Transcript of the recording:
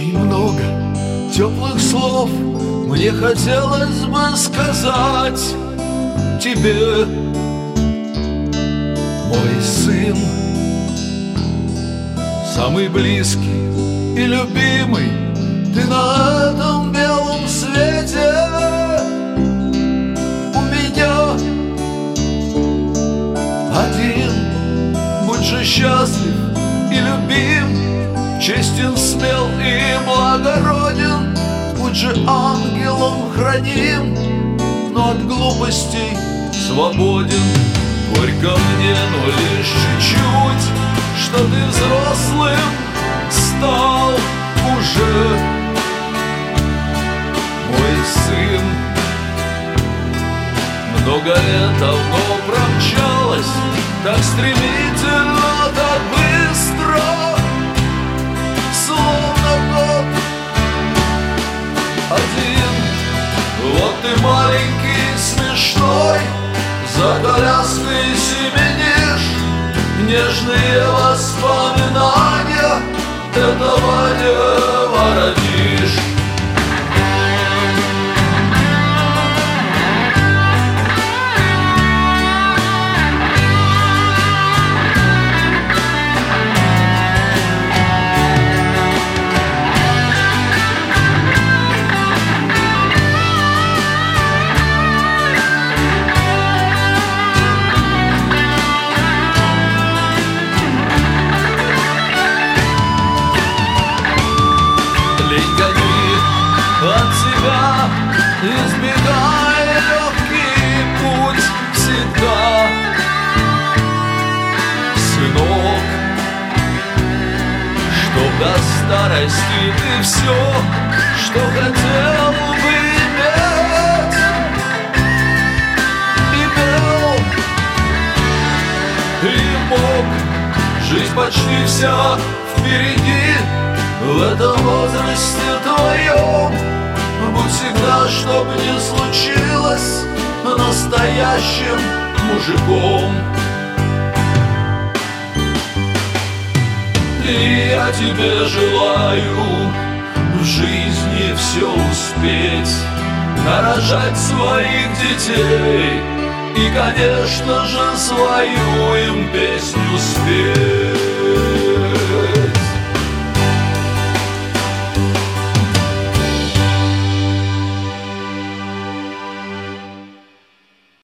Очень много теплых слов мне хотелось бы сказать тебе, мой сын, самый близкий и любимый ты на этом белом свете. У меня один, будь же счастлив и любим, честен, смел и благороден, будь же ангелом храним, но от глупостей свободен. Горько мне, но лишь чуть-чуть, что ты взрослым стал уже, мой сын. Много лет давно промчалось, так стремительно, так быстро, словно год один. Вот ты маленький, смешной, за коляской семенишь, нежные воспоминания этого не воротишь. От тебя избегай легкий путь всегда, сынок, чтоб до старости ты все, что хотел бы иметь, имел и мог. Жизнь почти вся впереди, в этом возрасте твоем. Будь всегда, что бы ни случилось, настоящим мужиком. И я тебе желаю в жизни все успеть, нарожать своих детей и, конечно же, свою им песню